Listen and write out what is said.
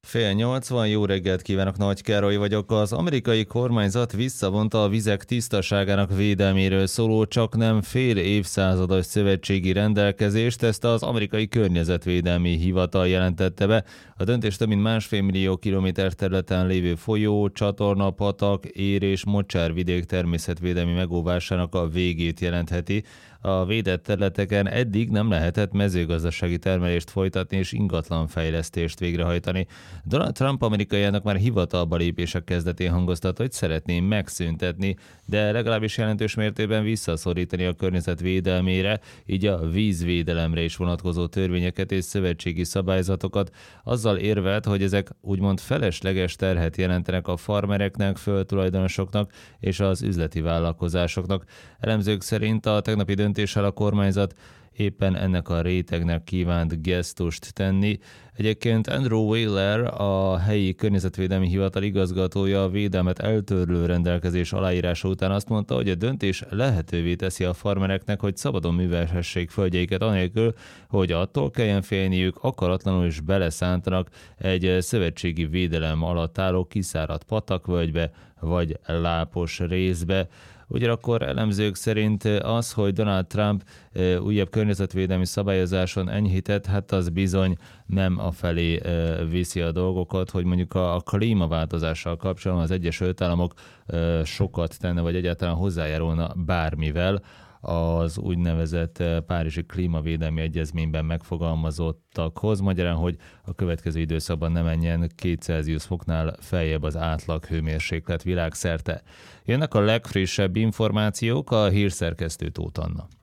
7:30 van, jó reggelt kívánok, Nagy Károly vagyok. Az amerikai kormányzat visszavonta a vizek tisztaságának védelméről szóló csaknem fél évszázados szövetségi rendelkezést, ezt az amerikai környezetvédelmi hivatal jelentette be. A döntés több mint 1,5 millió kilométer területen lévő folyó, csatorna, patak, ér és mocsárvidék természetvédelmi megóvásának a végét jelentheti. A védett területeken eddig nem lehetett mezőgazdasági termelést folytatni és ingatlanfejlesztést végrehajtani. Donald Trump amerikai elnök már hivatalba lépések kezdetén hangoztatta, hogy szeretné megszüntetni, de legalábbis jelentős mértékben visszaszorítani a környezet védelmére, így a vízvédelemre is vonatkozó törvényeket és szövetségi szabályzatokat, azzal érvelt, hogy ezek úgymond felesleges terhet jelentenek a farmereknek, földtulajdonosoknak és az üzleti vállalkozásoknak. Elemzők szerint a tegnapi döntéssel a kormányzat éppen ennek a rétegnek kívánt gesztust tenni. Egyébként Andrew Wheeler, a helyi környezetvédelmi hivatal igazgatója a védelmet eltörlő rendelkezés aláírása után azt mondta, hogy a döntés lehetővé teszi a farmereknek, hogy szabadon művelhessék földjeiket anélkül, hogy attól kelljen félniük, akaratlanul is beleszántanak egy szövetségi védelem alatt álló kiszáradt patakvölgybe vagy lápos részbe. Ugyanakkor elemzők szerint az, hogy Donald Trump újabb környezetvédelmi szabályozáson enyhített, hát az bizony nem afelé viszi a dolgokat, hogy mondjuk a klímaváltozással kapcsolatban az Egyesült Államok sokat tenne, vagy egyáltalán hozzájárulna bármivel az úgynevezett Párizsi Klímavédelmi Egyezményben megfogalmazottakhoz, magyarán, hogy a következő időszakban ne menjen 2 Celsius foknál feljebb az átlag hőmérséklet világszerte. Jönnek a legfrissebb információk, a hírszerkesztő Tóth Anna.